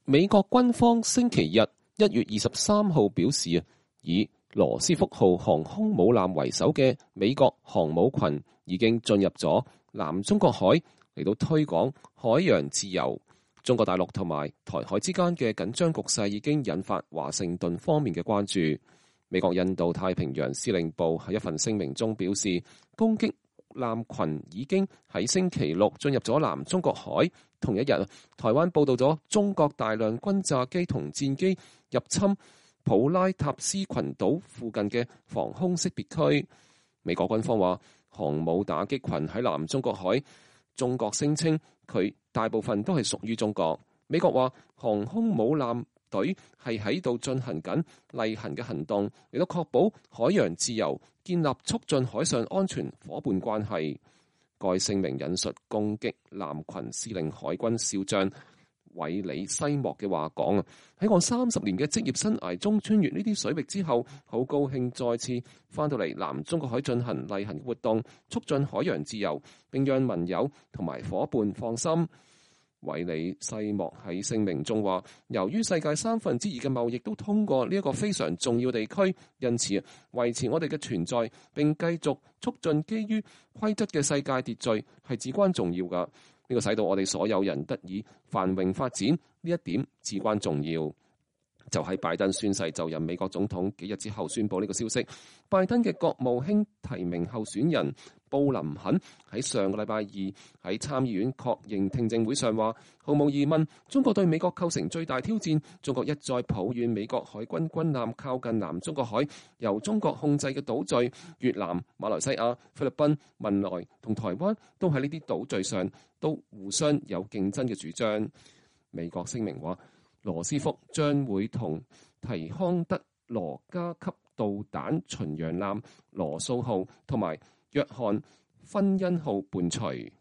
美國軍方星期日1月23號表示，以羅斯福號航空母艦為首嘅美國航母群已經進入咗南中國海，嚟到推廣海洋自由。中國大陸同埋台海之間嘅緊張局勢已經引發華盛頓方面嘅關注。美國印度太平洋司令部喺一份聲明中表示，攻擊艦群已經喺星期六進入咗南中國海。同一日，台灣報道咗中國大量轟炸機同戰機入侵普拉塔斯群島附近嘅防空識別區。美國軍方話，航母打擊群喺南中國海，中國聲稱佢大部分都係屬於中國。美國話，航空母艦隊係喺度進行緊例行嘅行動，嚟到確保海洋自由，建立促進海上安全夥伴關係。該聲明引述攻擊艦群司令海軍少將韋里西莫嘅話講，喺我30年嘅職業生涯中穿越呢啲水域之後，好高興再次翻到嚟南中國海進行例行活動，促進海洋自由，並讓盟友同埋夥伴放心。韋里西莫喺聲明中話，由於世界2/3嘅貿易都通過呢一個非常重要地區，因此維持我哋嘅存在並繼續促進基於規則嘅世界秩序係至關重要㗎。呢個使到我哋所有人得以繁榮發展，呢一點至關重要。就喺拜登宣誓就任美國總統幾日之後宣布呢個消息，拜登嘅國務卿提名候選人布林肯喺上個禮拜二喺參議院確認聽證會上話，毫無疑問，中國對美國構成最大挑戰。中國一再抱怨美國海軍軍艦靠近南中國海，由中國控制嘅島嶼越南、馬來西亞、菲律賓、文萊同台灣都喺呢啲島嶼上都互相有競爭嘅主張。美國聲明話，羅斯福將會同提康德羅加級導彈巡洋艦羅素號同埋約翰芬恩號伴隨。